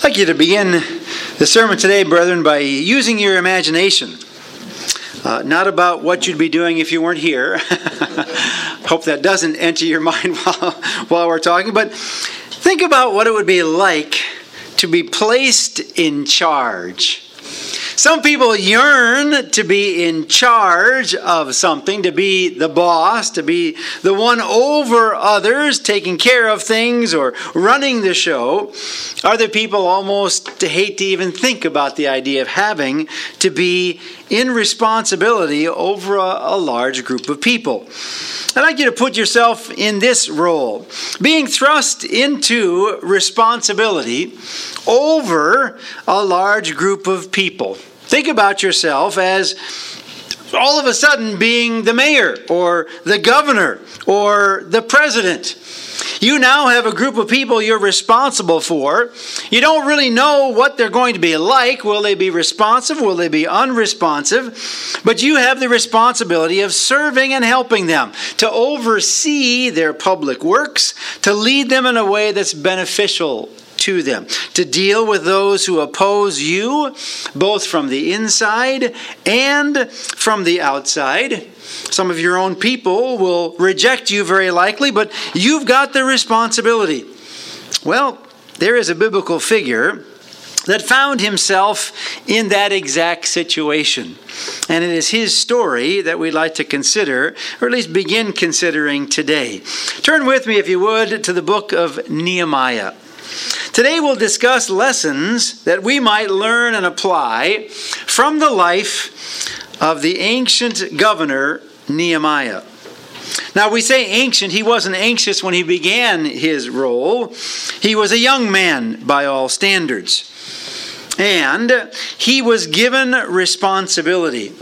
I'd like you to begin the sermon today, brethren, by using your imagination. Not about what you'd be doing if you weren't here. Hope that doesn't enter your mind while we're talking. But think about what it would be like to be placed in charge. Some people yearn to be in charge of something, to be the boss, to be the one over others, taking care of things or running the show. Other people almost hate to even think about the idea of having to be in responsibility over a large group of people. I'd like you to put yourself in this role, being thrust into responsibility over a large group of people. Think about yourself as all of a sudden being the mayor or the governor or the president. You now have a group of people you're responsible for. You don't really know what they're going to be like. Will they be responsive? Will they be unresponsive? But you have the responsibility of serving and helping them, to oversee their public works, to lead them in a way that's beneficial to them, to deal with those who oppose you, both from the inside and from the outside. Some of your own people will reject you very likely, but you've got the responsibility. Well, there is a biblical figure that found himself in that exact situation. And it is his story that we'd like to consider, or at least begin considering today. Turn with me, if you would, to the book of Nehemiah. Today we'll discuss lessons that we might learn and apply from the life of the ancient governor Nehemiah. Now we say ancient, he wasn't anxious when he began his role. He was a young man by all standards. And he was given responsibility.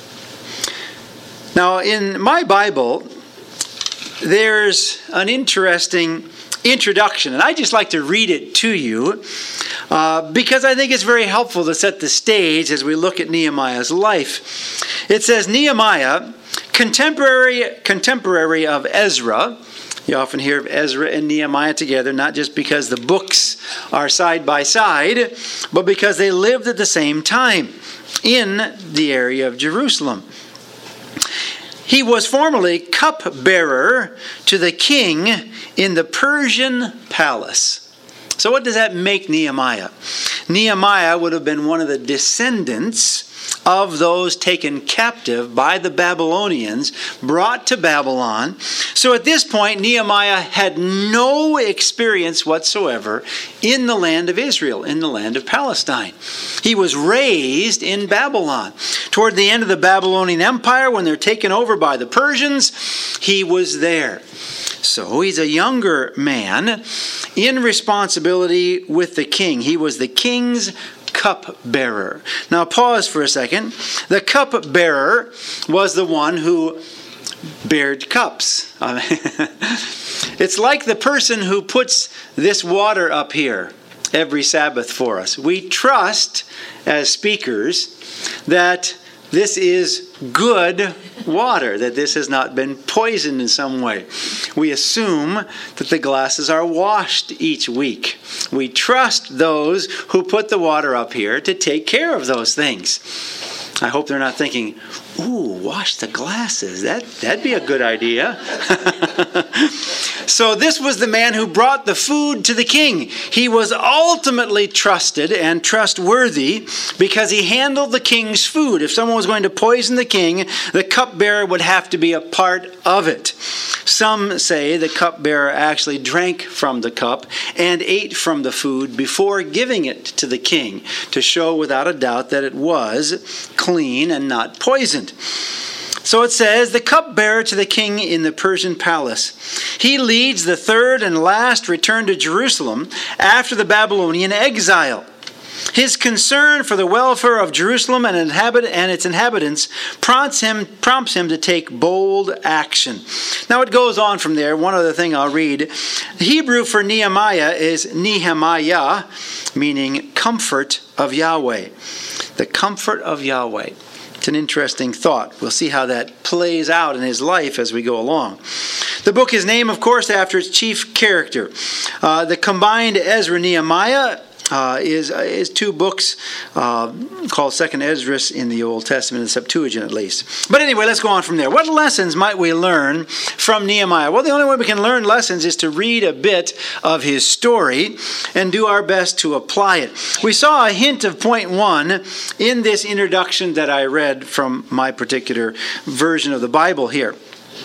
Now in my Bible, there's an interesting introduction, and I just like to read it to you because I think it's very helpful to set the stage as we look at Nehemiah's life. It says, Nehemiah, contemporary of Ezra. You often hear of Ezra and Nehemiah together, not just because the books are side by side, but because they lived at the same time in the area of Jerusalem. He was formerly cupbearer to the king in the Persian palace. So what does that make Nehemiah? Nehemiah would have been one of the descendants of those taken captive by the Babylonians, brought to Babylon. So at this point, Nehemiah had no experience whatsoever in the land of Israel, in the land of Palestine. He was raised in Babylon. Toward the end of the Babylonian Empire, when they're taken over by the Persians, he was there. So he's a younger man in responsibility with the king. He was the king's cupbearer. Now pause for a second. The cupbearer was the one who bared cups. It's like the person who puts this water up here every Sabbath for us. We trust as speakers that this is good water, that this has not been poisoned in some way. We assume that the glasses are washed each week. We trust those who put the water up here to take care of those things. I hope they're not thinking, ooh, wash the glasses. That'd be a good idea. So this was the man who brought the food to the king. He was ultimately trusted and trustworthy because he handled the king's food. If someone was going to poison the king, the cupbearer would have to be a part of it. Some say the cupbearer actually drank from the cup and ate from the food before giving it to the king to show without a doubt that it was clean and not poisoned. So it says, the cupbearer to the king in the Persian palace. He leads the third and last return to Jerusalem after the Babylonian exile. His concern for the welfare of Jerusalem and its inhabitants prompts him to take bold action. Now it goes on from there. One other thing I'll read. Hebrew for Nehemiah is Nehemiah, meaning comfort of Yahweh. The comfort of Yahweh. It's an interesting thought. We'll see how that plays out in his life as we go along. The book is named, of course, after its chief character. The combined Ezra-Nehemiah is two books called Second Esdras in the Old Testament, in the Septuagint at least. But anyway, let's go on from there. What lessons might we learn from Nehemiah? Well, the only way we can learn lessons is to read a bit of his story and do our best to apply it. We saw a hint of point 1 in this introduction that I read from my particular version of the Bible here.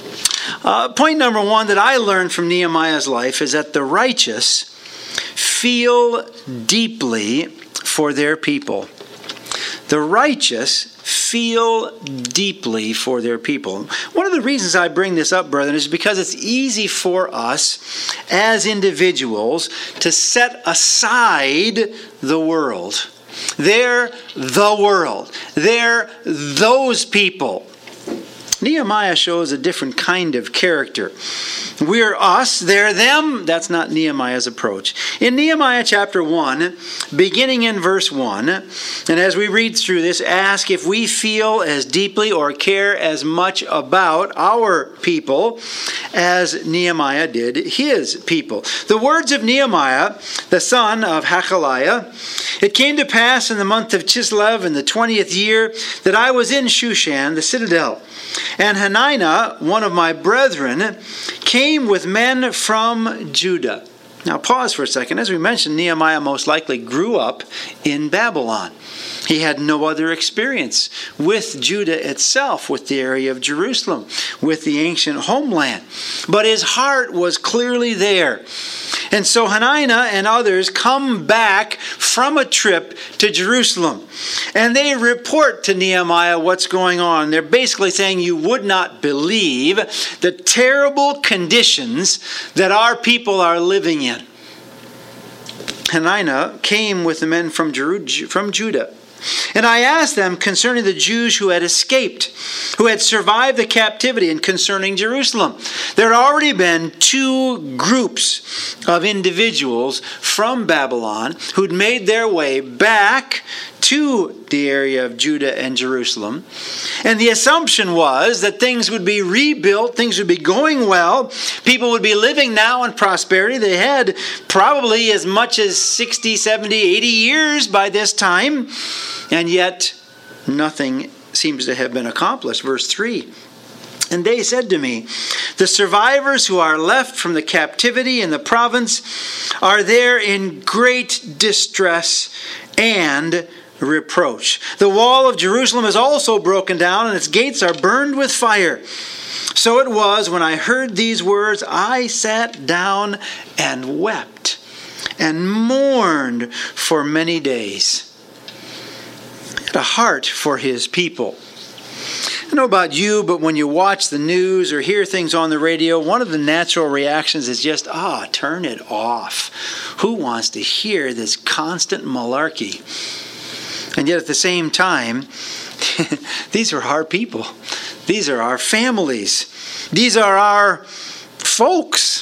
Point number 1 that I learned from Nehemiah's life is that the righteous feel deeply for their people. The righteous feel deeply for their people. One of the reasons I bring this up, brethren, is because it's easy for us as individuals to set aside the world. They're the world. They're those people. Nehemiah shows a different kind of character. We're us, they're them. That's not Nehemiah's approach. In Nehemiah chapter 1, beginning in verse 1, and as we read through this, ask if we feel as deeply or care as much about our people as Nehemiah did his people. The words of Nehemiah, the son of Hachaliah: "It came to pass in the month of Chislev in the 20th year that I was in Shushan, the citadel. And Hananiah, one of my brethren, came with men from Judah." Now pause for a second. As we mentioned, Nehemiah most likely grew up in Babylon. He had no other experience with Judah itself, with the area of Jerusalem, with the ancient homeland. But his heart was clearly there. And so Hananiah and others come back from a trip to Jerusalem. And they report to Nehemiah what's going on. They're basically saying, you would not believe the terrible conditions that our people are living in. Hananiah came with the men from Judah. And I asked them concerning the Jews who had escaped, who had survived the captivity, and concerning Jerusalem. There had already been two groups of individuals from Babylon who'd made their way back to the area of Judah and Jerusalem. And the assumption was that things would be rebuilt, things would be going well, people would be living now in prosperity. They had probably as much as 60, 70, 80 years by this time, and yet nothing seems to have been accomplished. Verse 3. "And they said to me, the survivors who are left from the captivity in the province are there in great distress and reproach. The wall of Jerusalem is also broken down, and its gates are burned with fire. So it was, when I heard these words, I sat down and wept and mourned for many days." He had a heart for his people. I don't know about you, but when you watch the news or hear things on the radio, one of the natural reactions is just, turn it off. Who wants to hear this constant malarkey? And yet at the same time, these are our people. These are our families. These are our folks.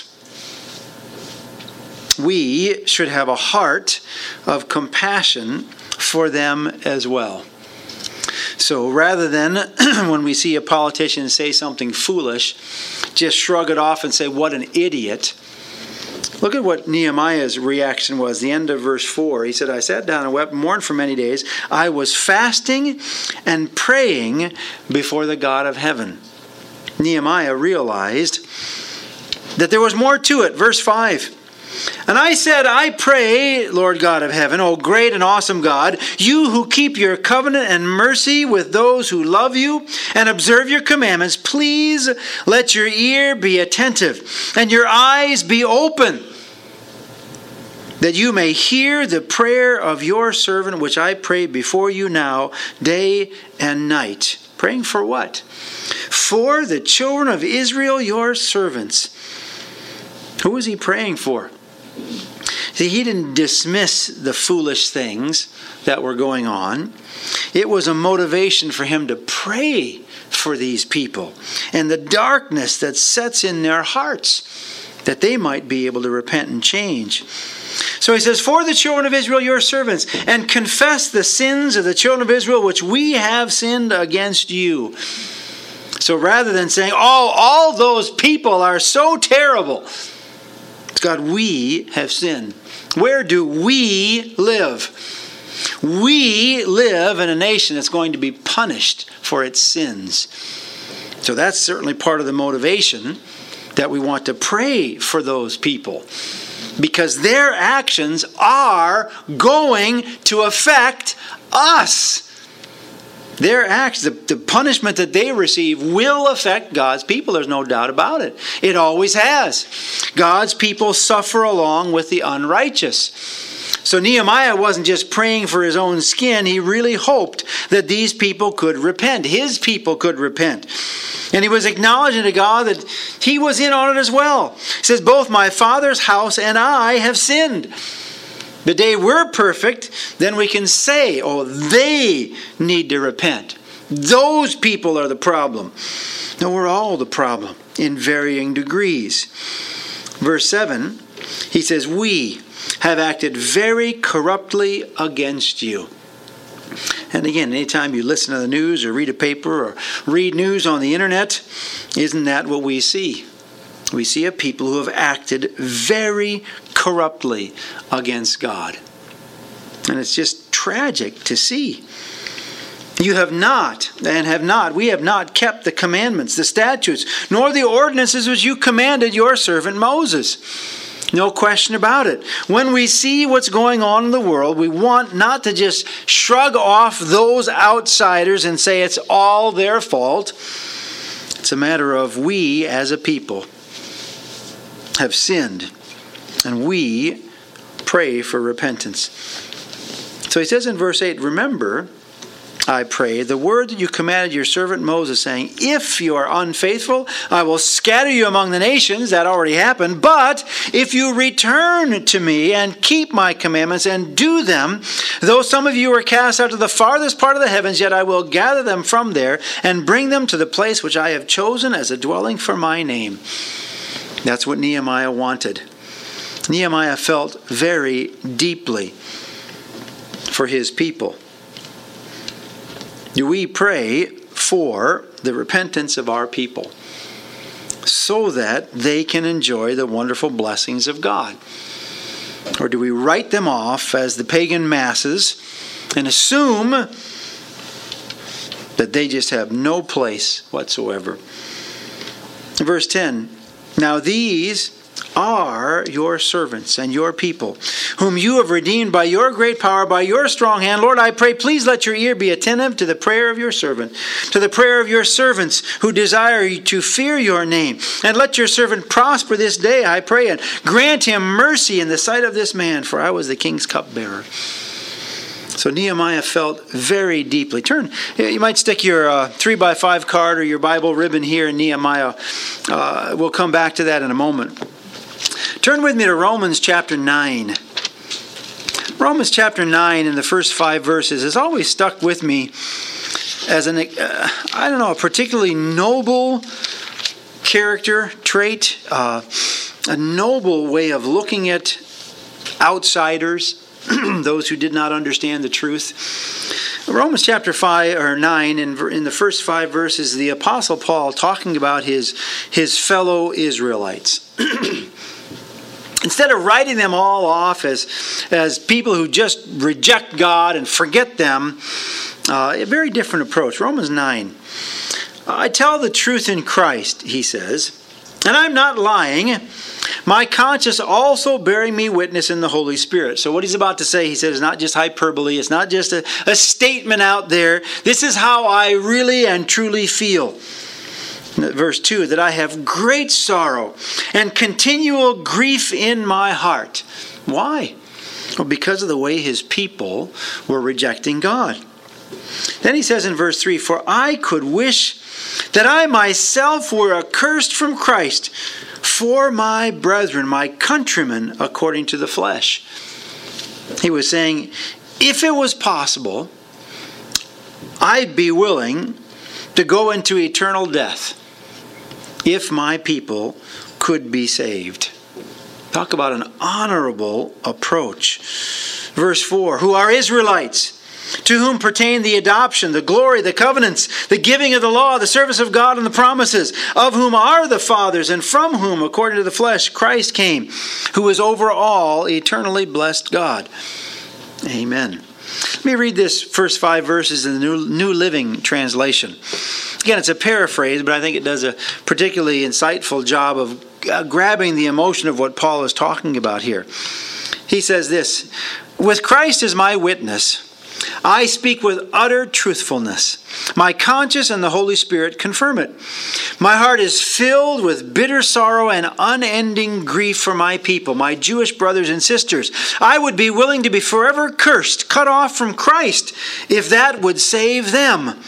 We should have a heart of compassion for them as well. So rather than, when we see a politician say something foolish, just shrug it off and say, what an idiot. Look at what Nehemiah's reaction was. The end of verse 4. He said, I sat down and wept and mourned for many days. I was fasting and praying before the God of heaven. Nehemiah realized that there was more to it. Verse 5. And I said, I pray, Lord God of heaven, O great and awesome God, you who keep your covenant and mercy with those who love you and observe your commandments, please let your ear be attentive and your eyes be open, that you may hear the prayer of your servant, which I pray before you now, day and night. Praying for what? For the children of Israel, your servants. Who was he praying for? See, he didn't dismiss the foolish things that were going on. It was a motivation for him to pray for these people and the darkness that sets in their hearts, that they might be able to repent and change. So he says, for the children of Israel, your servants, and confess the sins of the children of Israel, which we have sinned against you. So rather than saying, all those people are so terrible, God, we have sinned. Where do we live? We live in a nation that's going to be punished for its sins. So that's certainly part of the motivation that we want to pray for those people, because their actions are going to affect us. Their acts, the punishment that they receive will affect God's people. There's no doubt about it. It always has. God's people suffer along with the unrighteous. So Nehemiah wasn't just praying for his own skin. He really hoped that these people could repent. His people could repent. And he was acknowledging to God that he was in on it as well. He says, both my father's house and I have sinned. The day we're perfect, then we can say, oh, they need to repent. Those people are the problem. No, we're all the problem in varying degrees. Verse 7, he says, we have acted very corruptly against you. And again, anytime you listen to the news or read a paper or read news on the internet, isn't that what we see? We see a people who have acted very corruptly against God. And it's just tragic to see. We have not kept the commandments, the statutes, nor the ordinances which you commanded your servant Moses. No question about it. When we see what's going on in the world, we want not to just shrug off those outsiders and say it's all their fault. It's a matter of we as a people have sinned, and we pray for repentance. So he says in verse 8, remember, I pray, the word that you commanded your servant Moses, saying, if you are unfaithful, I will scatter you among the nations. That already happened. But if you return to me and keep my commandments and do them, though some of you are cast out to the farthest part of the heavens, yet I will gather them from there and bring them to the place which I have chosen as a dwelling for my name. That's what Nehemiah wanted. Nehemiah felt very deeply for his people. Do we pray for the repentance of our people so that they can enjoy the wonderful blessings of God? Or do we write them off as the pagan masses and assume that they just have no place whatsoever? Verse 10, now these are your servants and your people, whom you have redeemed by your great power, by your strong hand. Lord, I pray, please let your ear be attentive to the prayer of your servant, to the prayer of your servants who desire to fear your name. And let your servant prosper this day, I pray, and grant him mercy in the sight of this man, for I was the king's cupbearer. So Nehemiah felt very deeply. You might stick your 3x5 card or your Bible ribbon here in Nehemiah. We'll come back to that in a moment. Turn with me to Romans chapter 9. Romans chapter 9 in the first 5 verses has always stuck with me as a particularly noble character trait, a noble way of looking at outsiders, those who did not understand the truth. Romans chapter 9, in the first 5 verses, the Apostle Paul talking about his fellow Israelites. Instead of writing them all off as people who just reject God and forget them, a very different approach. Romans 9. I tell the truth in Christ, he says, and I'm not lying, my conscience also bearing me witness in the Holy Spirit. So what he's about to say, he said, is not just hyperbole. It's not just a statement out there. This is how I really and truly feel. Verse 2, that I have great sorrow and continual grief in my heart. Why? Well, because of the way his people were rejecting God. Then he says in verse 3, for I could wish that I myself were accursed from Christ for my brethren, my countrymen, according to the flesh. He was saying, if it was possible, I'd be willing to go into eternal death if my people could be saved. Talk about an honorable approach. Verse 4, who are Israelites, to whom pertain the adoption, the glory, the covenants, the giving of the law, the service of God, and the promises, of whom are the fathers, and from whom, according to the flesh, Christ came, who is over all, eternally blessed God. Amen. Let me read this first 5 verses in the New Living Translation. Again, it's a paraphrase, but I think it does a particularly insightful job of grabbing the emotion of what Paul is talking about here. He says this, "With Christ as my witness, I speak with utter truthfulness. My conscience and the Holy Spirit confirm it. My heart is filled with bitter sorrow and unending grief for my people, my Jewish brothers and sisters. I would be willing to be forever cursed, cut off from Christ, if that would save them.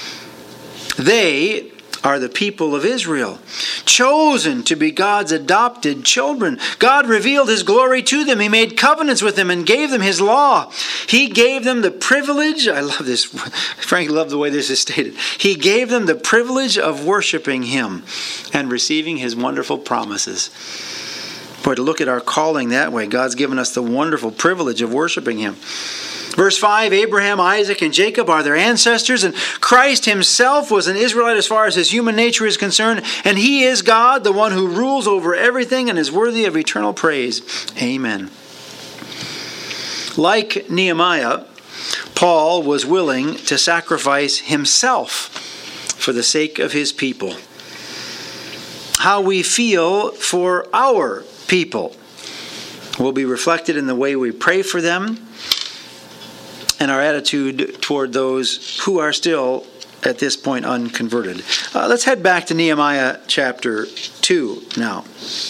They are the people of Israel, chosen to be God's adopted children. God revealed His glory to them. He made covenants with them and gave them His law. He gave them the privilege," I love this, frankly love the way this is stated. "He gave them the privilege of worshiping Him and receiving His wonderful promises." Boy, to look at our calling that way, God's given us the wonderful privilege of worshiping Him. Verse 5, Abraham, Isaac, and Jacob are their ancestors, and Christ Himself was an Israelite as far as His human nature is concerned, and He is God, the one who rules over everything and is worthy of eternal praise. Amen. Like Nehemiah, Paul was willing to sacrifice himself for the sake of his people. How we feel for our people will be reflected in the way we pray for them and our attitude toward those who are still, at this point, unconverted. Let's head back to Nehemiah chapter 2 now.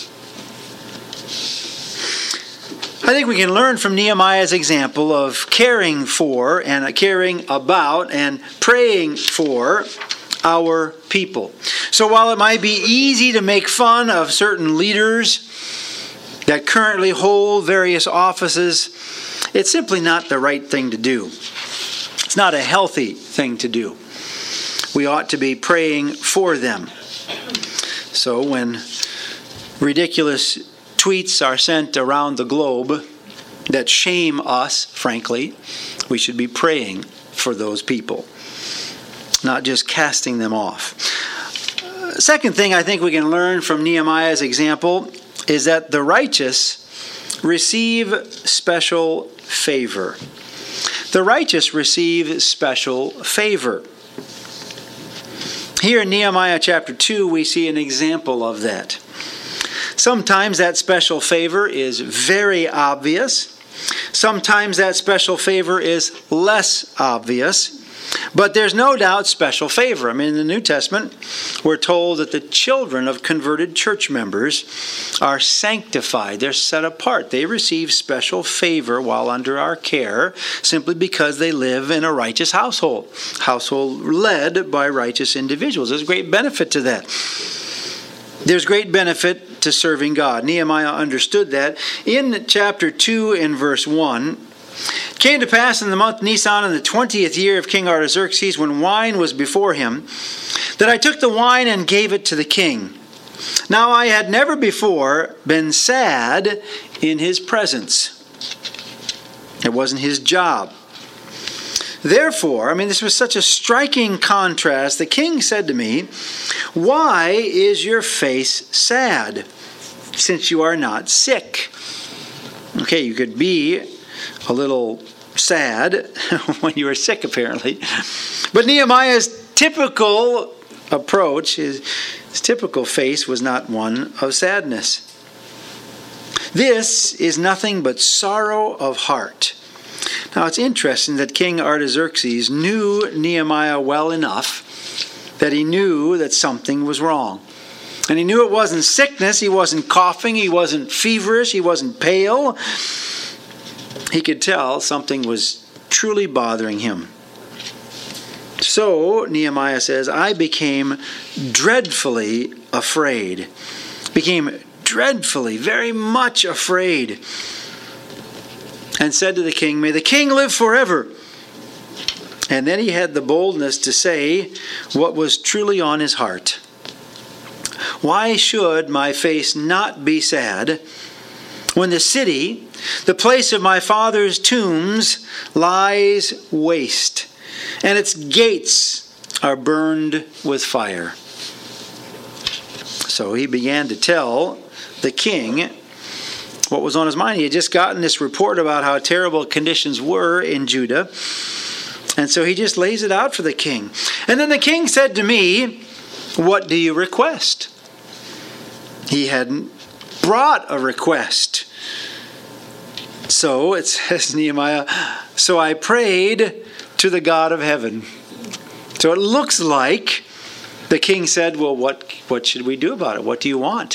I think we can learn from Nehemiah's example of caring for and caring about and praying for our people. So while it might be easy to make fun of certain leaders that currently hold various offices, it's simply not the right thing to do. It's not a healthy thing to do. We ought to be praying for them. So when ridiculous tweets are sent around the globe that shame us, frankly, we should be praying for those people, not just casting them off. Second thing I think we can learn from Nehemiah's example is that the righteous receive special favor. The righteous receive special favor. Here in Nehemiah chapter 2, we see an example of that. Sometimes that special favor is very obvious. Sometimes that special favor is less obvious. But there's no doubt special favor. I mean, in the New Testament, we're told that the children of converted church members are sanctified. They're set apart. They receive special favor while under our care simply because they live in a righteous household led by righteous individuals. There's great benefit to that. There's great benefit to serving God. Nehemiah understood that. In chapter 2 and verse 1, "It came to pass in the month Nisan in the 20th year of King Artaxerxes, when wine was before him, that I took the wine and gave it to the king. Now I had never before been sad in his presence." It wasn't his job. "Therefore," this was such a striking contrast, "the king said to me, 'Why is your face sad, since you are not sick?'" Okay, you could be a little sad when you were sick, apparently. But Nehemiah's typical approach, his typical face was not one of sadness. This is nothing but sorrow of heart. Now, it's interesting that King Artaxerxes knew Nehemiah well enough that he knew that something was wrong. And he knew it wasn't sickness, he wasn't coughing, he wasn't feverish, he wasn't pale. He could tell something was truly bothering him. So, Nehemiah says, "I became dreadfully afraid." Became dreadfully, very much afraid. And said to the king, "May the king live forever." And then he had the boldness to say what was truly on his heart. "Why should my face not be sad when the city The place of my father's tombs lies waste, and its gates are burned with fire. So he began to tell the king what was on his mind. He had just gotten this report about how terrible conditions were in Judah. And so he just lays it out for the king. And then the king said to me, "What do you request?" He hadn't brought a request. So it says, Nehemiah, "So I prayed to the God of heaven." So it looks like the king said, "Well, what should we do about it? What do you want?"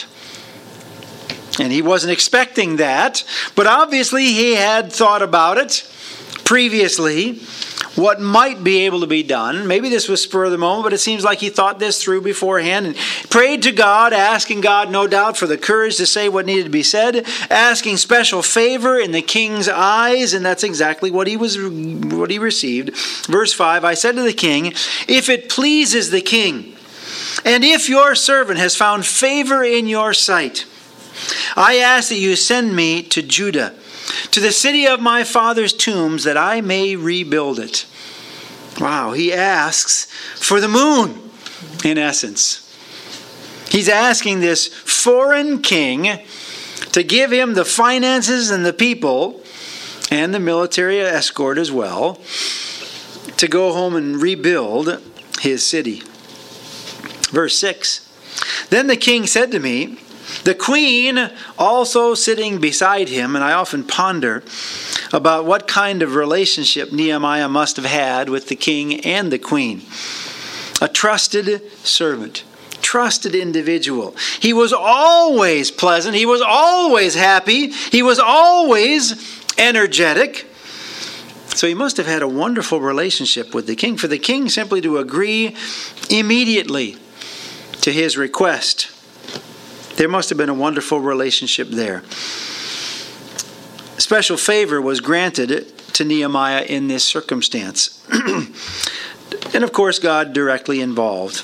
And he wasn't expecting that, but obviously he had thought about it previously, what might be able to be done. Maybe this was spur of the moment, but it seems like he thought this through beforehand and prayed to God, asking God, no doubt, for the courage to say what needed to be said, asking special favor in the king's eyes, and that's exactly what he received. Verse 5, I said to the king, "If it pleases the king, and if your servant has found favor in your sight, I ask that you send me to Judah, to the city of my father's tombs, that I may rebuild it." Wow, he asks for the moon, in essence. He's asking this foreign king to give him the finances and the people, and the military escort as well, to go home and rebuild his city. Verse 6, then the king said to me, the queen also sitting beside him, and I often ponder about what kind of relationship Nehemiah must have had with the king and the queen. A trusted servant, trusted individual. He was always pleasant. He was always happy. He was always energetic. So he must have had a wonderful relationship with the king. For the king simply to agree immediately to his request, there must have been a wonderful relationship there. Special favor was granted to Nehemiah in this circumstance. And of course, God directly involved.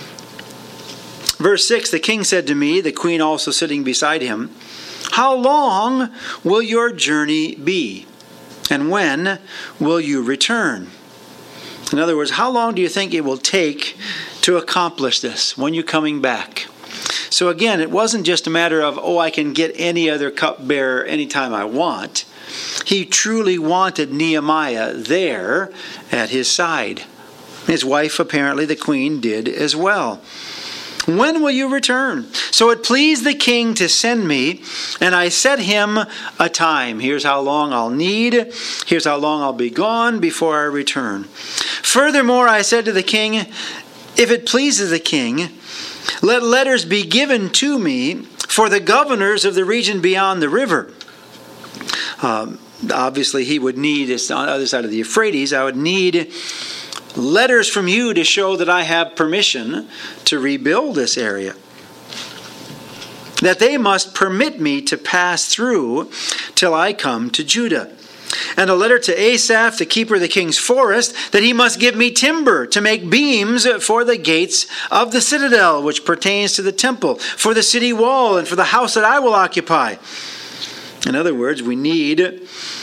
Verse 6, the king said to me, the queen also sitting beside him, "How long will your journey be? And when will you return?" In other words, how long do you think it will take to accomplish this? When you're coming back? So again, it wasn't just a matter of, I can get any other cupbearer anytime I want. He truly wanted Nehemiah there at his side. His wife, apparently the queen, did as well. When will you return? So it pleased the king to send me, and I set him a time. Here's how long I'll need. Here's how long I'll be gone before I return. Furthermore, I said to the king, if it pleases the king, let letters be given to me for the governors of the region beyond the river. Obviously, he would need, it's on the other side of the Euphrates, I would need letters from you to show that I have permission to rebuild this area. That they must permit me to pass through till I come to Judah. And a letter to Asaph, the keeper of the king's forest, that he must give me timber to make beams for the gates of the citadel, which pertains to the temple, for the city wall, and for the house that I will occupy. In other words, we need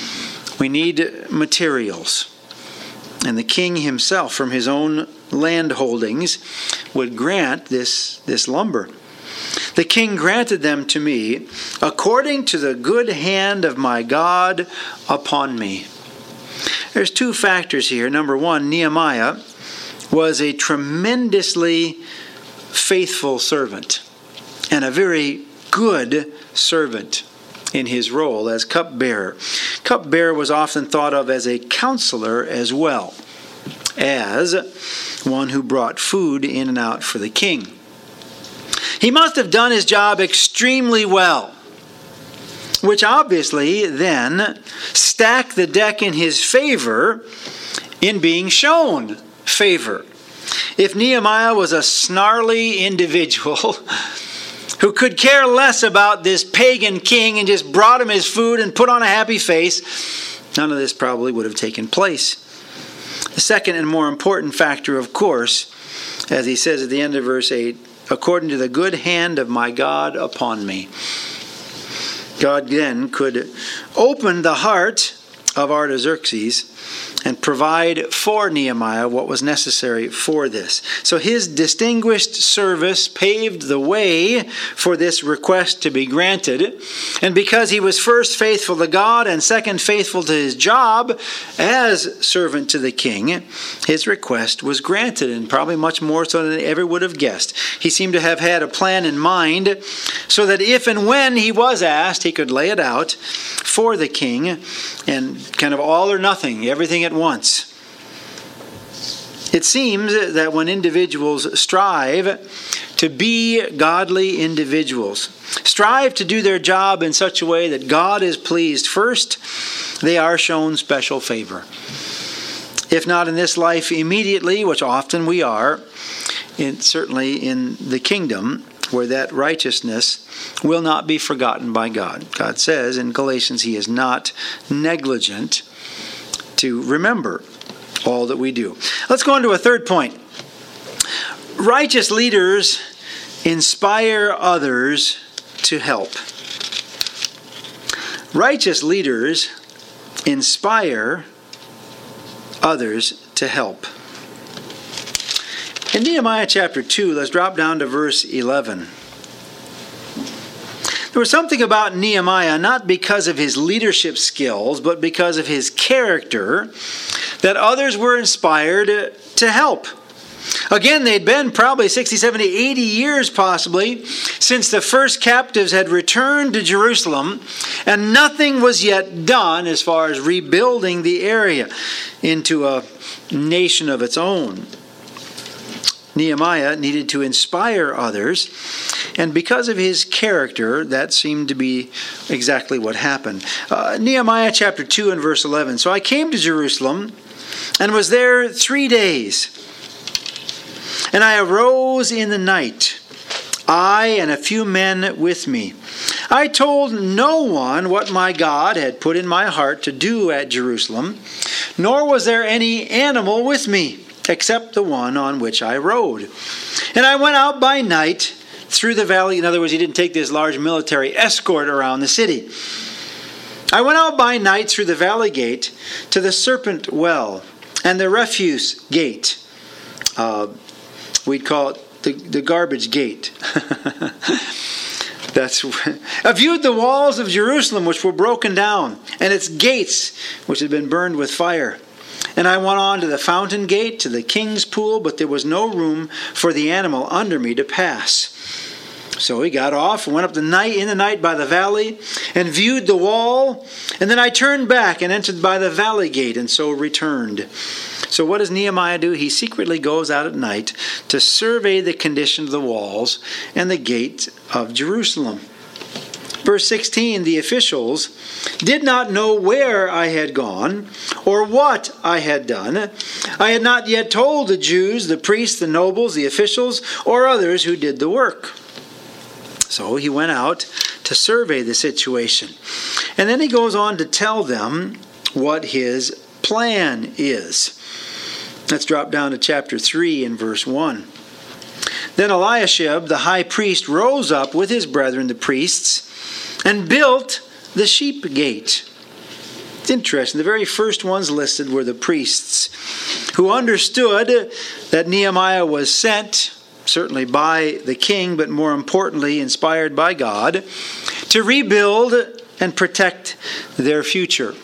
materials. And the king himself, from his own land holdings, would grant this lumber. The king granted them to me according to the good hand of my God upon me. There's two factors here. Number one, Nehemiah was a tremendously faithful servant and a very good servant in his role as cupbearer. Cupbearer was often thought of as a counselor as well as one who brought food in and out for the king. He must have done his job extremely well, which obviously then stacked the deck in his favor in being shown favor. If Nehemiah was a snarly individual who could care less about this pagan king and just brought him his food and put on a happy face, none of this probably would have taken place. The second and more important factor, of course, as he says at the end of verse 8, according to the good hand of my God upon me. God then could open the heart of Artaxerxes and provide for Nehemiah what was necessary for this. So his distinguished service paved the way for this request to be granted. And because he was first faithful to God and second faithful to his job as servant to the king, his request was granted, and probably much more so than they ever would have guessed. He seemed to have had a plan in mind so that if and when he was asked, he could lay it out for the king and kind of all or nothing, everything at once. It seems that when individuals strive to be godly individuals, strive to do their job in such a way that God is pleased first, they are shown special favor. If not in this life immediately, which often we are, certainly in the kingdom, where that righteousness will not be forgotten by God. God says in Galatians, He is not negligent to remember all that we do. Let's go on to a third point. Righteous leaders inspire others to help. Righteous leaders inspire others to help. In Nehemiah chapter 2, let's drop down to verse 11. There was something about Nehemiah, not because of his leadership skills, but because of his character, that others were inspired to help. Again, they'd been probably 60, 70, 80 years possibly since the first captives had returned to Jerusalem, and nothing was yet done as far as rebuilding the area into a nation of its own. Nehemiah needed to inspire others, and because of his character, that seemed to be exactly what happened. Nehemiah chapter 2 and verse 11. So I came to Jerusalem and was there 3 days. And I arose in the night, I and a few men with me. I told no one what my God had put in my heart to do at Jerusalem, nor was there any animal with me, except the one on which I rode. And I went out by night through the valley. In other words, he didn't take this large military escort around the city. I went out by night through the valley gate to the serpent well and the refuse gate. We'd call it the garbage gate. I viewed the walls of Jerusalem, which were broken down, and its gates, which had been burned with fire. And I went on to the fountain gate, to the king's pool, but there was no room for the animal under me to pass. So he got off and went up in the night by the valley and viewed the wall. And then I turned back and entered by the valley gate and so returned. So what does Nehemiah do? He secretly goes out at night to survey the condition of the walls and the gate of Jerusalem. Verse 16, the officials did not know where I had gone or what I had done. I had not yet told the Jews, the priests, the nobles, the officials, or others who did the work. So he went out to survey the situation. And then he goes on to tell them what his plan is. Let's drop down to chapter 3 and verse 1. Then Eliashib, the high priest, rose up with his brethren, the priests, and built the sheep gate. It's interesting. The very first ones listed were the priests, who understood that Nehemiah was sent, certainly by the king, but more importantly, inspired by God, to rebuild and protect their future.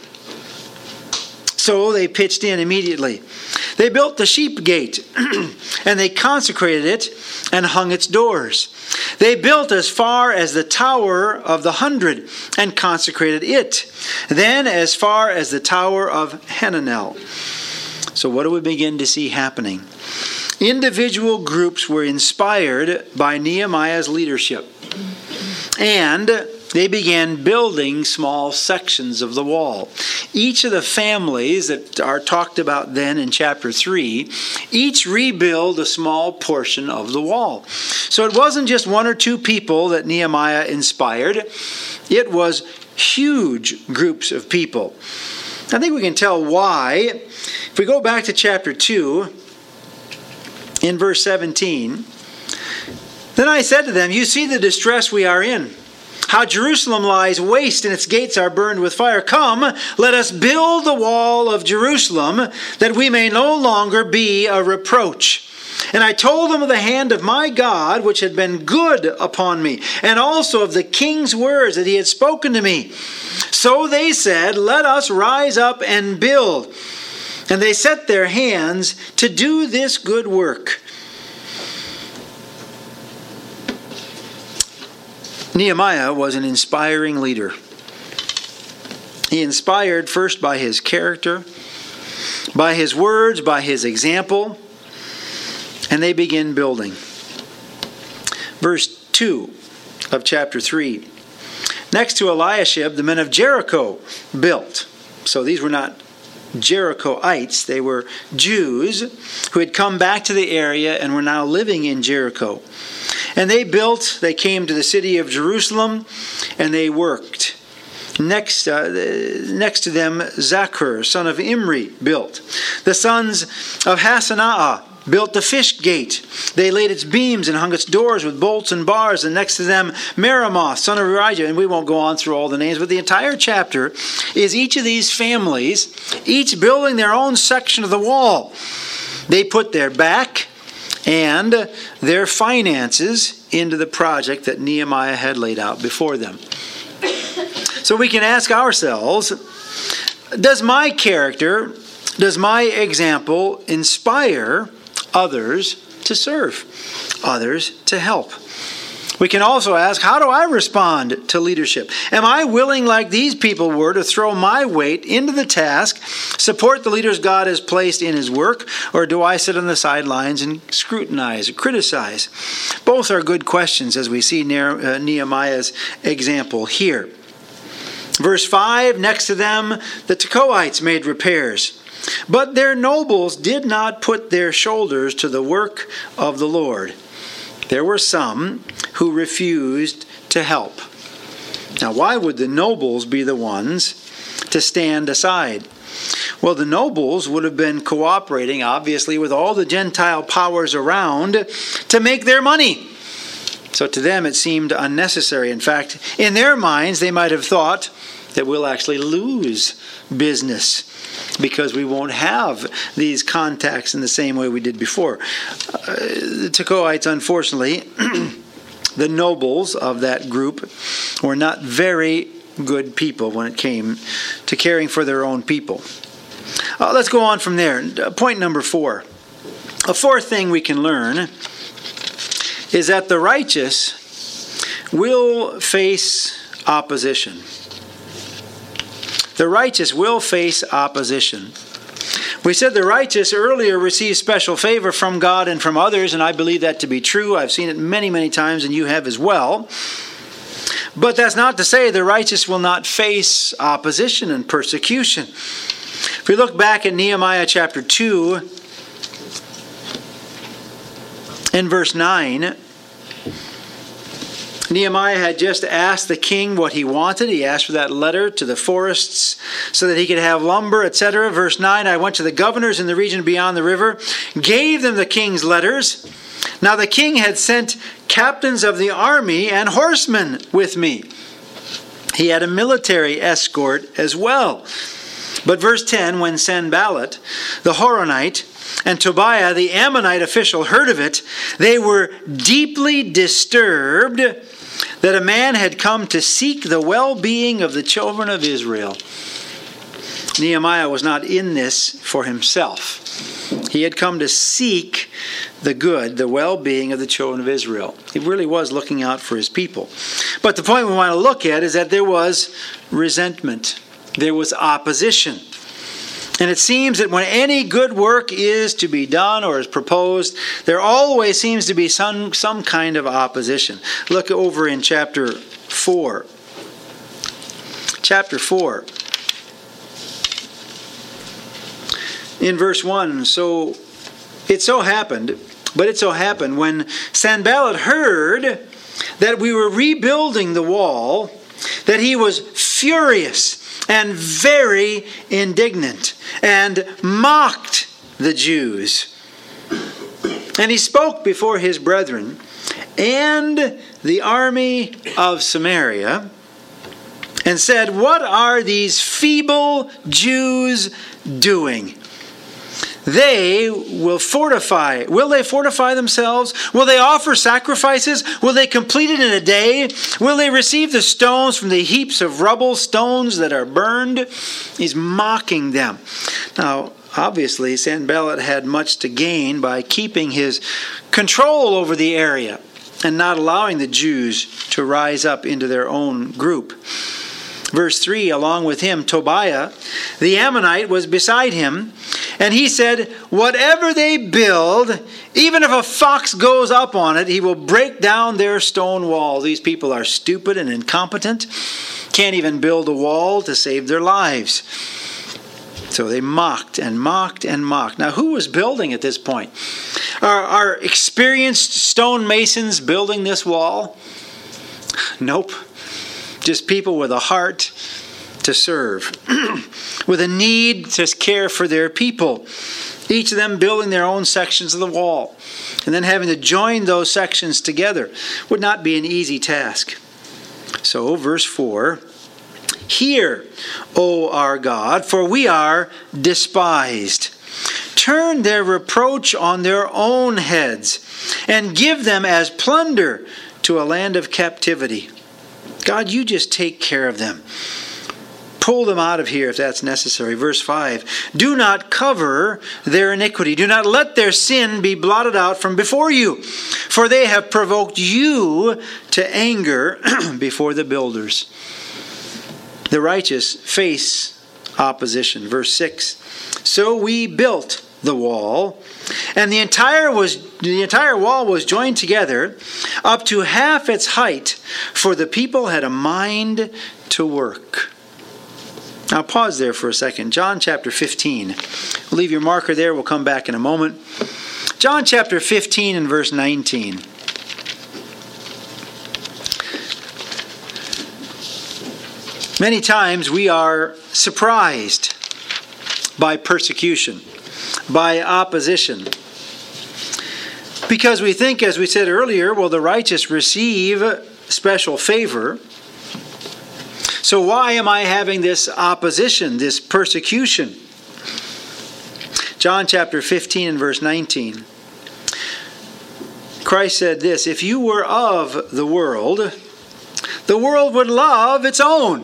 So they pitched in immediately. They built the sheep gate, and they consecrated it and hung its doors. They built as far as the Tower of the 100 and consecrated it. Then as far as the Tower of Hananel. So what do we begin to see happening? Individual groups were inspired by Nehemiah's leadership. And they began building small sections of the wall. Each of the families that are talked about then in chapter 3, each rebuild a small portion of the wall. So it wasn't just one or two people that Nehemiah inspired. It was huge groups of people. I think we can tell why. If we go back to chapter 2, in verse 17, then I said to them, you see the distress we are in, how Jerusalem lies waste and its gates are burned with fire. Come, let us build the wall of Jerusalem, that we may no longer be a reproach. And I told them of the hand of my God, which had been good upon me, and also of the king's words that he had spoken to me. So they said, let us rise up and build. And they set their hands to do this good work. Nehemiah was an inspiring leader. He inspired first by his character, by his words, by his example, and they begin building. Verse 2 of chapter 3. Next to Eliashib, the men of Jericho built. So these were not Jerichoites, they were Jews who had come back to the area and were now living in Jericho. And they built, they came to the city of Jerusalem, and they worked. Next to them, Zachar, son of Imri, built. The sons of Hassenaah built the fish gate. They laid its beams and hung its doors with bolts and bars. And next to them, Meremoth, son of Urijah. And we won't go on through all the names, but the entire chapter is each of these families, each building their own section of the wall. They put their back and their finances into the project that Nehemiah had laid out before them. So we can ask ourselves, does my character, does my example inspire others to serve, others to help? We can also ask, how do I respond to leadership? Am I willing, like these people were, to throw my weight into the task, support the leaders God has placed in his work, or do I sit on the sidelines and scrutinize, criticize? Both are good questions as we see Nehemiah's example here. Verse 5, next to them, the Tekoites made repairs. But their nobles did not put their shoulders to the work of the Lord. There were some who refused to help. Now, why would the nobles be the ones to stand aside? Well, the nobles would have been cooperating, obviously, with all the Gentile powers around to make their money. So to them it seemed unnecessary. In fact, in their minds, they might have thought that we'll actually lose business because we won't have these contacts in the same way we did before. The Tekoites, unfortunately, the nobles of that group, were not very good people when it came to caring for their own people. Let's go on from there. Point number 4. A fourth thing we can learn is that the righteous will face opposition. The righteous will face opposition. We said the righteous earlier receive special favor from God and from others, and I believe that to be true. I've seen it many, many times, and you have as well. But that's not to say the righteous will not face opposition and persecution. If we look back at Nehemiah chapter 2, in verse 9, Nehemiah had just asked the king what he wanted. He asked for that letter to the forests so that he could have lumber, etc. Verse 9, I went to the governors in the region beyond the river, gave them the king's letters. Now the king had sent captains of the army and horsemen with me. He had a military escort as well. But verse 10, when Sanballat, the Horonite, and Tobiah, the Ammonite official, heard of it, they were deeply disturbed that a man had come to seek the well-being of the children of Israel. Nehemiah was not in this for himself. He had come to seek the good, the well-being of the children of Israel. He really was looking out for his people. But the point we want to look at is that there was resentment. There was opposition. And it seems that when any good work is to be done or is proposed, there always seems to be some kind of opposition. Look over in chapter 4. Chapter 4. In verse 1, so it so happened when Sanballat heard that we were rebuilding the wall, that he was furious and very indignant, and mocked the Jews. And he spoke before his brethren, and the army of Samaria, and said, "What are these feeble Jews doing? They will fortify. Will they fortify themselves? Will they offer sacrifices? Will they complete it in a day? Will they receive the stones from the heaps of rubble, stones that are burned?" He's mocking them. Now, obviously, Sanballat had much to gain by keeping his control over the area and not allowing the Jews to rise up into their own group. Verse 3, along with him, Tobiah, the Ammonite, was beside him, and he said, "Whatever they build, even if a fox goes up on it, he will break down their stone wall." These people are stupid and incompetent, can't even build a wall to save their lives. So they mocked and mocked and mocked. Now, who was building at this point? Are experienced stonemasons building this wall? Nope. Just people with a heart to serve, with a need to care for their people. Each of them building their own sections of the wall, and then having to join those sections together would not be an easy task. So, verse 4, "Hear, O our God, for we are despised. Turn their reproach on their own heads, and give them as plunder to a land of captivity." God, you just take care of them. Pull them out of here if that's necessary. Verse 5, "Do not cover their iniquity. Do not let their sin be blotted out from before you. For they have provoked you to anger before the builders." The righteous face opposition. Verse 6, "So we built the wall, and the entire wall was joined together up to half its height, for the people had a mind to work." Now pause there for a second. John chapter 15. We'll leave your marker there. We'll come back in a moment. John chapter 15 and verse 19. Many times we are surprised by persecution, by opposition, because we think, as we said earlier, well, the righteous receive special favor. So why am I having this opposition, this persecution? John chapter 15 and verse 19. Christ said this, "If you were of the world would love its own."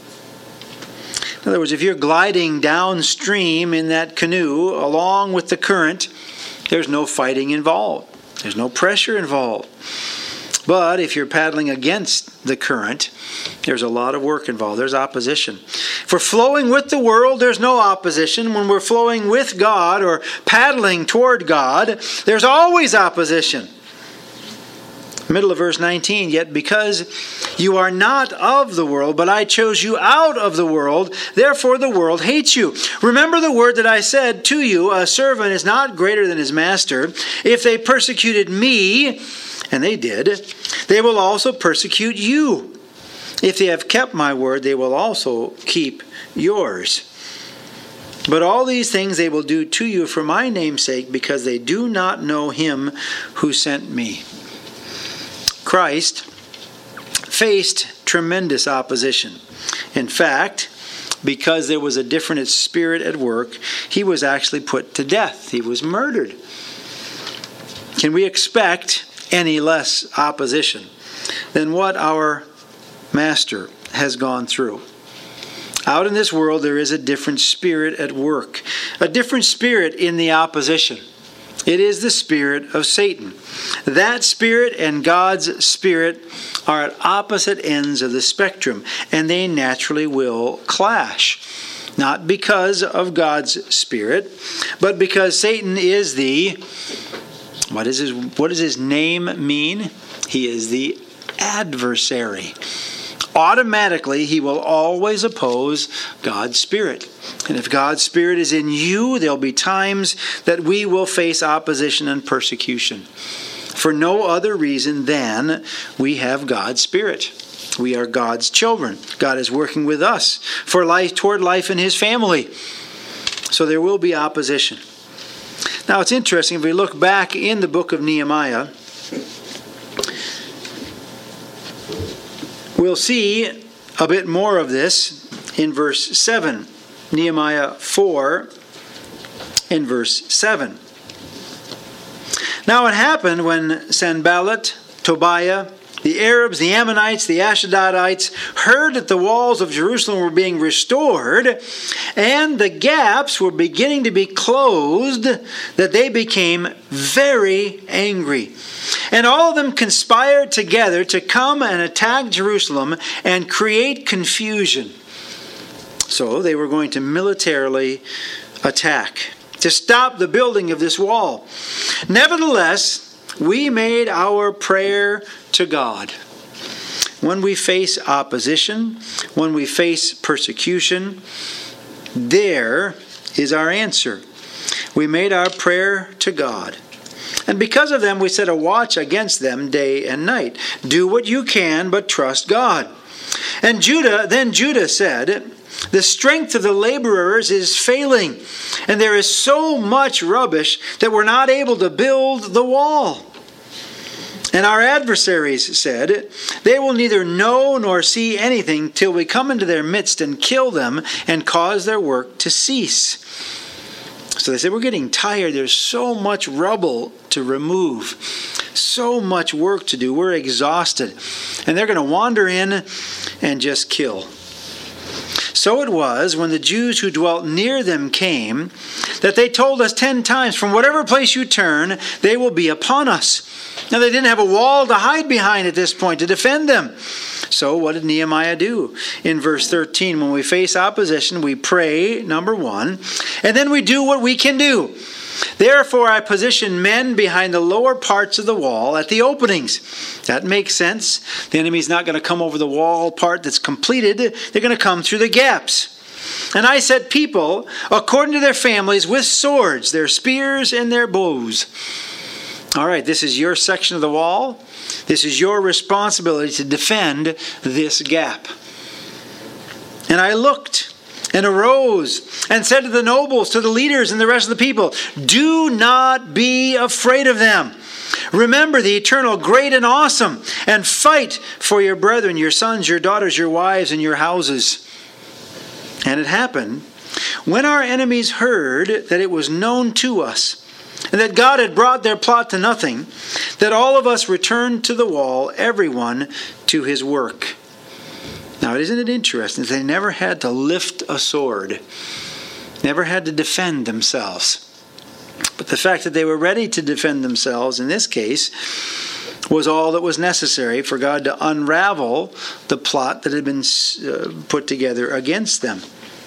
In other words, if you're gliding downstream in that canoe along with the current, there's no fighting involved. There's no pressure involved. But if you're paddling against the current, there's a lot of work involved. There's opposition. If we're flowing with the world, there's no opposition. When we're flowing with God or paddling toward God, there's always opposition. Middle of verse 19, "Yet because you are not of the world, but I chose you out of the world, therefore the world hates you. Remember the word that I said to you, a servant is not greater than his master. If they persecuted me," and they did, "they will also persecute you. If they have kept my word, they will also keep yours. But all these things they will do to you for my name's sake, because they do not know him who sent me." Christ faced tremendous opposition. In fact, because there was a different spirit at work, he was actually put to death. He was murdered. Can we expect any less opposition than what our Master has gone through? Out in this world, there is a different spirit at work, a different spirit in the opposition. It is the spirit of Satan. That spirit and God's spirit are at opposite ends of the spectrum, and they naturally will clash. Not because of God's spirit, but because Satan is what does his name mean? He is the adversary. Automatically, he will always oppose God's Spirit. And if God's Spirit is in you, there'll be times that we will face opposition and persecution for no other reason than we have God's Spirit. We are God's children. God is working with us for life, toward life in his family. So there will be opposition. Now it's interesting, if we look back in the book of Nehemiah, We'll see a bit more of this in verse 7. Nehemiah 4 in verse 7. Now it happened when Sanballat, Tobiah, the Arabs, the Ammonites, the Ashdodites heard that the walls of Jerusalem were being restored and the gaps were beginning to be closed, that they became very angry. And all of them conspired together to come and attack Jerusalem and create confusion. So they were going to militarily attack to stop the building of this wall. Nevertheless, we made our prayer to God. When we face opposition, when we face persecution, there is our answer. We made our prayer to God. And because of them, we set a watch against them day and night. Do what you can, but trust God. And Judah said, the strength of the laborers is failing, and there is so much rubbish that we're not able to build the wall. And our adversaries said, they will neither know nor see anything till we come into their midst and kill them and cause their work to cease. So they said, we're getting tired. There's so much rubble to remove, so much work to do. We're exhausted. And they're going to wander in and just kill. So it was, when the Jews who dwelt near them came, that they told us 10 times, from whatever place you turn, they will be upon us. Now they didn't have a wall to hide behind at this point to defend them. So what did Nehemiah do? In verse 13, when we face opposition, we pray, number one, and then we do what we can do. Therefore I position men behind the lower parts of the wall at the openings. That makes sense. The enemy's not going to come over the wall part that's completed. They're going to come through the gaps. And I set people according to their families with swords, their spears and their bows. All right, this is your section of the wall. This is your responsibility to defend this gap. And I looked and arose and said to the nobles, to the leaders and the rest of the people, do not be afraid of them. Remember the eternal great and awesome, and fight for your brethren, your sons, your daughters, your wives, and your houses. And it happened, when our enemies heard that it was known to us, and that God had brought their plot to nothing, that all of us returned to the wall, everyone to his work. Now, isn't it interesting? They never had to lift a sword, never had to defend themselves. But the fact that they were ready to defend themselves in this case was all that was necessary for God to unravel the plot that had been put together against them.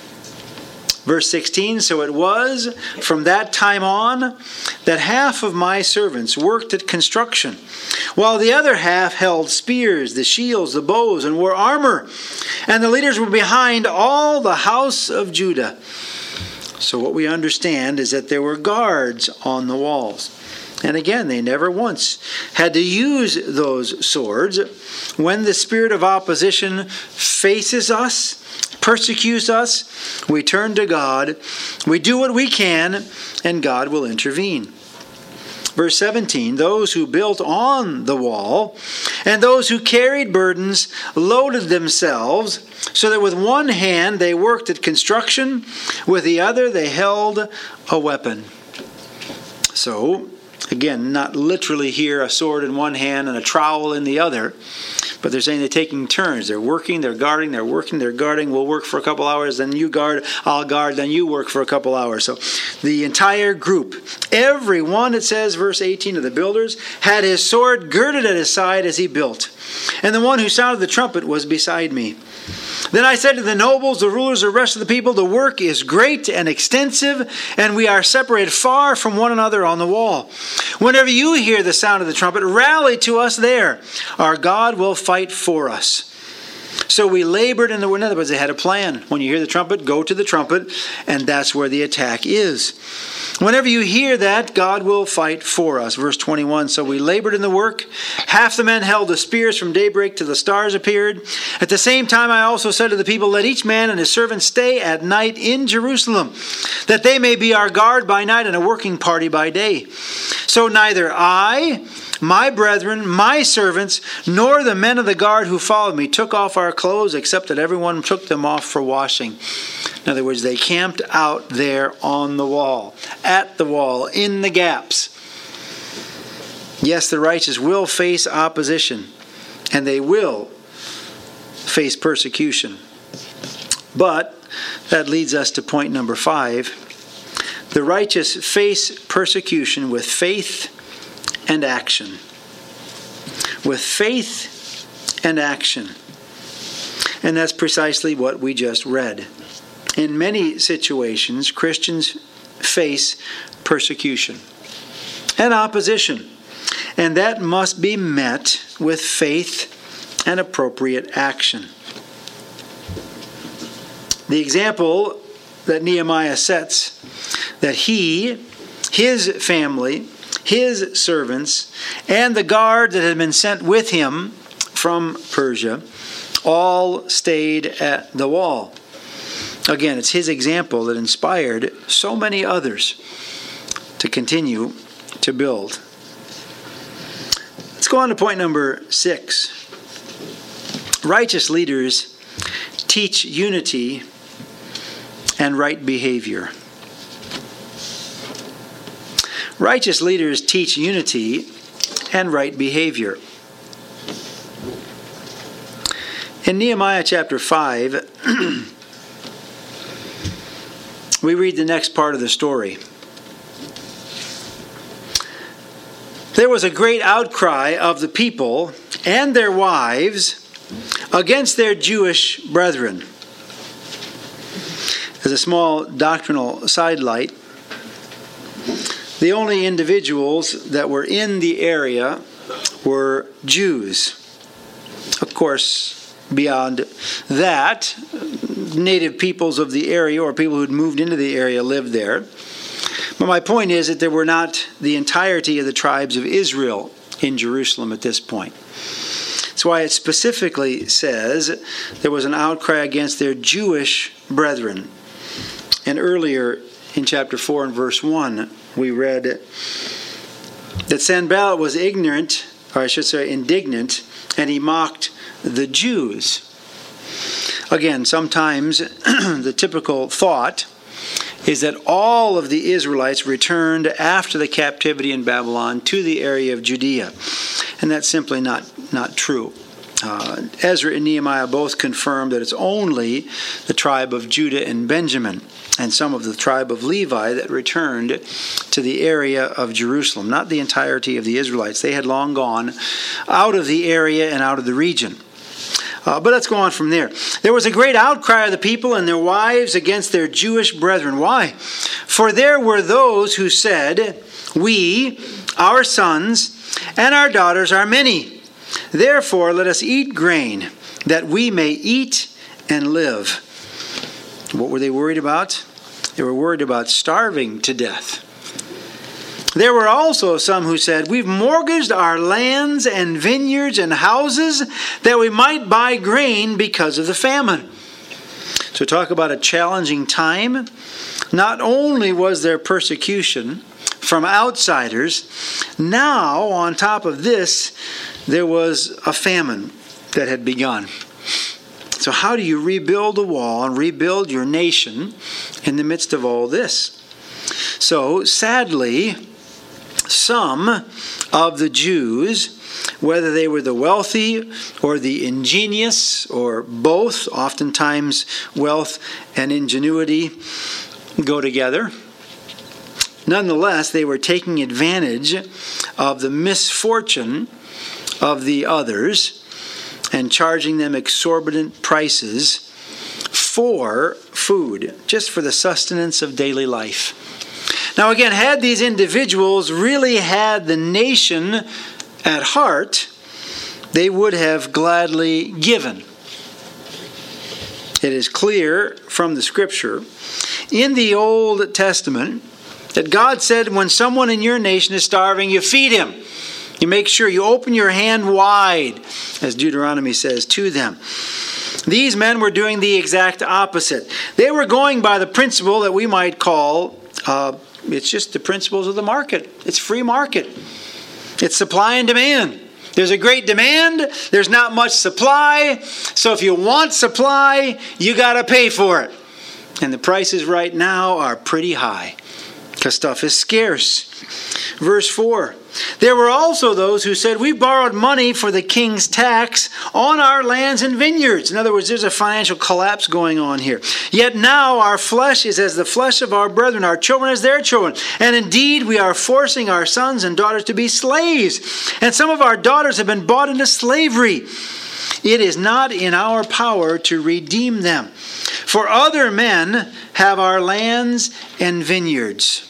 Verse 16, so it was from that time on that half of my servants worked at construction, while the other half held spears, the shields, the bows, and wore armor. And the leaders were behind all the house of Judah. So what we understand is that there were guards on the walls. And again, they never once had to use those swords. When the spirit of opposition faces us, persecutes us, we turn to God, we do what we can, and God will intervene. Verse 17, those who built on the wall and those who carried burdens loaded themselves, so that with one hand they worked at construction, with the other they held a weapon. So, again, not literally here a sword in one hand and a trowel in the other, but they're saying they're taking turns. They're working, they're guarding, they're working, they're guarding. We'll work for a couple hours, then you guard, I'll guard, then you work for a couple hours. So the entire group, everyone, it says, verse 18 of the builders, had his sword girded at his side as he built. And the one who sounded the trumpet was beside me. Then I said to the nobles, the rulers, the rest of the people, the work is great and extensive, and we are separated far from one another on the wall. Whenever you hear the sound of the trumpet, rally to us there. Our God will fight for us. So we labored in other words, they had a plan. When you hear the trumpet, go to the trumpet, and that's where the attack is. Whenever you hear that, God will fight for us. Verse 21, so we labored in the work. Half the men held the spears from daybreak till the stars appeared. At the same time, I also said to the people, let each man and his servant stay at night in Jerusalem, that they may be our guard by night and a working party by day. So neither I my brethren, my servants, nor the men of the guard who followed me took off our clothes, except that everyone took them off for washing. In other words, they camped out there on the wall, at the wall, in the gaps. Yes, the righteous will face opposition, and they will face persecution. But that leads us to point number 5. The righteous face persecution with faith and action. With faith and action. And that's precisely what we just read. In many situations, Christians face persecution and opposition. And that must be met with faith and appropriate action. The example that Nehemiah sets, that he, his family, his servants, and the guard that had been sent with him from Persia, all stayed at the wall. Again, it's his example that inspired so many others to continue to build. Let's go on to point number 6. Righteous leaders teach unity and right behavior. Righteous leaders teach unity and right behavior. In Nehemiah chapter 5, we read the next part of the story. There was a great outcry of the people and their wives against their Jewish brethren. As a small doctrinal sidelight, the only individuals that were in the area were Jews. Of course, beyond that, native peoples of the area or people who had moved into the area lived there. But my point is that there were not the entirety of the tribes of Israel in Jerusalem at this point. That's why it specifically says there was an outcry against their Jewish brethren. And earlier in chapter 4 and verse 1, we read that Sanballat was indignant, and he mocked the Jews. Again, sometimes the typical thought is that all of the Israelites returned after the captivity in Babylon to the area of Judea. And that's simply not true. Ezra and Nehemiah both confirm that it's only the tribe of Judah and Benjamin and some of the tribe of Levi that returned to the area of Jerusalem, not the entirety of the Israelites. They had long gone out of the area and out of the region. But let's go on from there. There was a great outcry of the people and their wives against their Jewish brethren. Why? For there were those who said, "We, our sons, and our daughters are many. Therefore, let us eat grain, that we may eat and live." What were they worried about? They were worried about starving to death. There were also some who said, "We've mortgaged our lands and vineyards and houses that we might buy grain because of the famine." So talk about a challenging time. Not only was there persecution from outsiders, now on top of this, there was a famine that had begun. So how do you rebuild a wall and rebuild your nation in the midst of all this? So sadly, some of the Jews, whether they were the wealthy or the ingenious or both, oftentimes wealth and ingenuity go together. Nonetheless, they were taking advantage of the misfortune of the others and charging them exorbitant prices for food, just for the sustenance of daily life. Now again, had these individuals really had the nation at heart, they would have gladly given. It is clear from the Scripture in the Old Testament that God said when someone in your nation is starving, you feed him. You make sure you open your hand wide, as Deuteronomy says, to them. These men were doing the exact opposite. They were going by the principle that we might call, it's just the principles of the market. It's free market. It's supply and demand. There's a great demand. There's not much supply. So if you want supply, you got to pay for it. And the prices right now are pretty high because stuff is scarce. Verse 4. There were also those who said, we borrowed money for the king's tax on our lands and vineyards. In other words, there's a financial collapse going on here. Yet now our flesh is as the flesh of our brethren, our children as their children. And indeed, we are forcing our sons and daughters to be slaves. And some of our daughters have been bought into slavery. It is not in our power to redeem them. For other men have our lands and vineyards.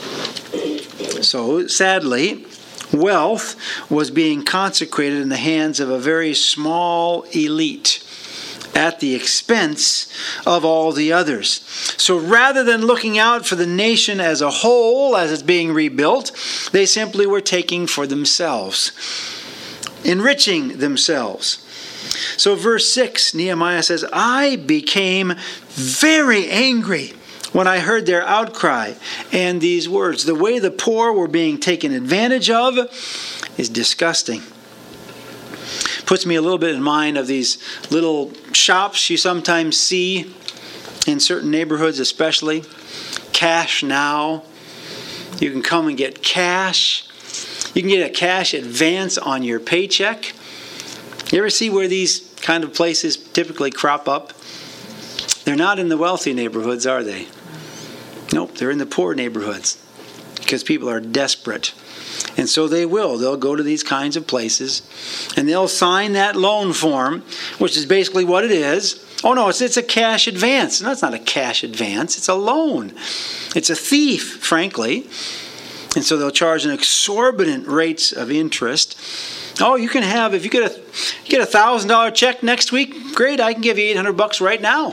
So, sadly, wealth was being consecrated in the hands of a very small elite at the expense of all the others. So rather than looking out for the nation as a whole as it's being rebuilt, they simply were taking for themselves, enriching themselves. So verse 6, Nehemiah says, I became very angry when I heard their outcry and these words. The way the poor were being taken advantage of is disgusting. Puts me a little bit in mind of these little shops you sometimes see in certain neighborhoods, especially. Cash Now. You can come and get cash. You can get a cash advance on your paycheck. You ever see where these kind of places typically crop up? They're not in the wealthy neighborhoods, are they? Nope, they're in the poor neighborhoods because people are desperate. And so they'll go to these kinds of places and they'll sign that loan form, which is basically what it is. Oh no, it's a cash advance. No, it's not a cash advance. It's a loan. It's a thief, frankly. And so they'll charge an exorbitant rates of interest. Oh, you can have, if you get a $1,000 check next week, great, I can give you $800 right now.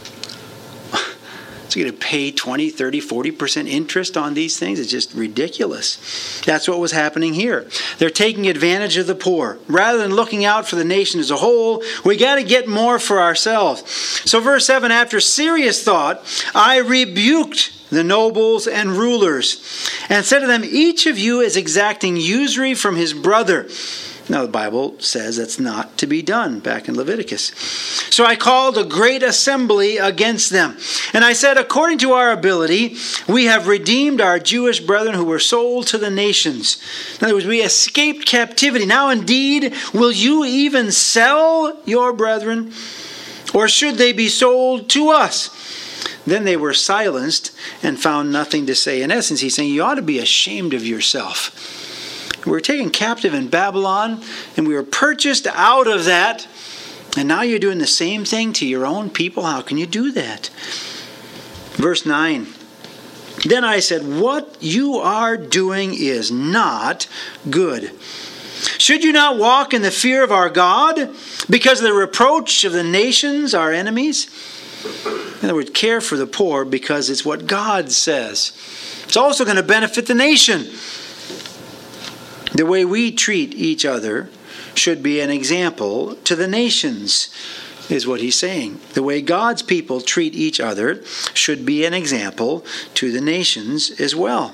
So you're going to pay 20, 30, 40% interest on these things? It's just ridiculous. That's what was happening here. They're taking advantage of the poor. Rather than looking out for the nation as a whole, we got to get more for ourselves. So verse 7, after serious thought, I rebuked the nobles and rulers and said to them, each of you is exacting usury from his brother. Now, the Bible says that's not to be done back in Leviticus. So I called a great assembly against them. And I said, according to our ability, we have redeemed our Jewish brethren who were sold to the nations. In other words, we escaped captivity. Now, indeed, will you even sell your brethren? Or should they be sold to us? Then they were silenced and found nothing to say. In essence, he's saying, you ought to be ashamed of yourself. We were taken captive in Babylon, and we were purchased out of that. And now you're doing the same thing to your own people? How can you do that? Verse 9. Then I said, what you are doing is not good. Should you not walk in the fear of our God because of the reproach of the nations, our enemies? In other words, care for the poor because it's what God says. It's also going to benefit the nation. The way we treat each other should be an example to the nations, is what he's saying. The way God's people treat each other should be an example to the nations as well.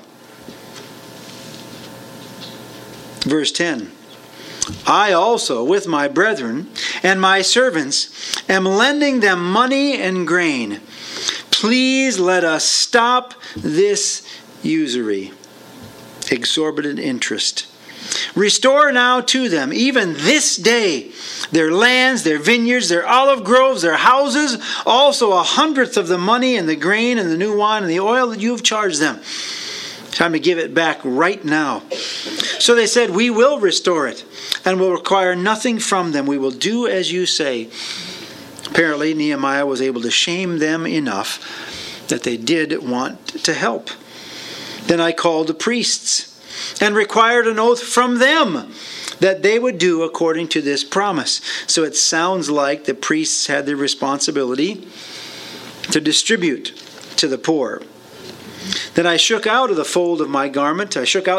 Verse 10. I also, with my brethren and my servants, am lending them money and grain. Please let us stop this usury, exorbitant interest. Restore now to them, even this day, their lands, their vineyards, their olive groves, their houses, also 1/100 of the money and the grain and the new wine and the oil that you have charged them. Time to give it back right now. So they said, we will restore it and will require nothing from them. We will do as you say. Apparently, Nehemiah was able to shame them enough that they did want to help. Then I called the priests and required an oath from them that they would do according to this promise. So it sounds like the priests had the responsibility to distribute to the poor. Then I shook out the fold of my garment.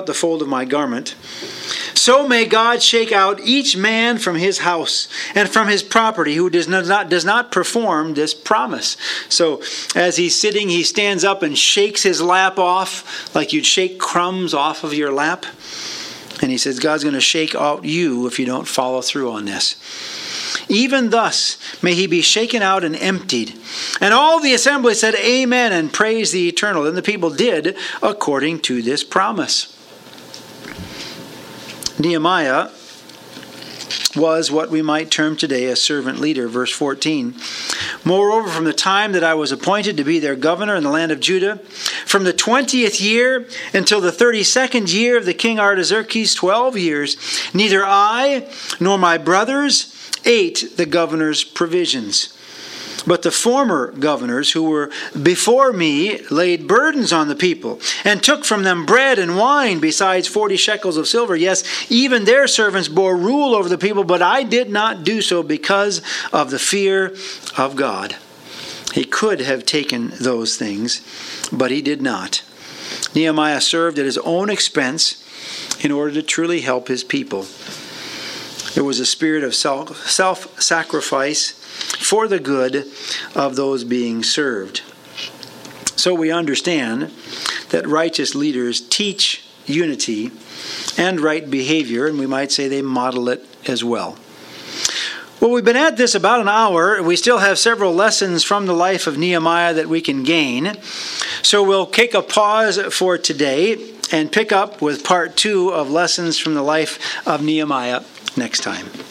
So may God shake out each man from his house and from his property who does not perform this promise. So as he's sitting, he stands up and shakes his lap off like you'd shake crumbs off of your lap. And he says, God's going to shake out you if you don't follow through on this. Even thus may he be shaken out and emptied. And all the assembly said, Amen, and praised the Eternal. Then the people did according to this promise. Nehemiah was what we might term today a servant leader. Verse 14. Moreover, from the time that I was appointed to be their governor in the land of Judah, from the 20th year until the 32nd year of the king Artaxerxes, 12 years, neither I nor my brothers ate the governor's provisions. But the former governors who were before me laid burdens on the people, and took from them bread and wine, besides 40 shekels of silver. Yes, even their servants bore rule over the people, but I did not do so because of the fear of God. He could have taken those things, but he did not. Nehemiah served at his own expense in order to truly help his people. There was a spirit of self-sacrifice for the good of those being served. So we understand that righteous leaders teach unity and right behavior, and we might say they model it as well. Well, we've been at this about an hour. We still have several lessons from the life of Nehemiah that we can gain. So we'll take a pause for today and pick up with part 2 of lessons from the life of Nehemiah next time.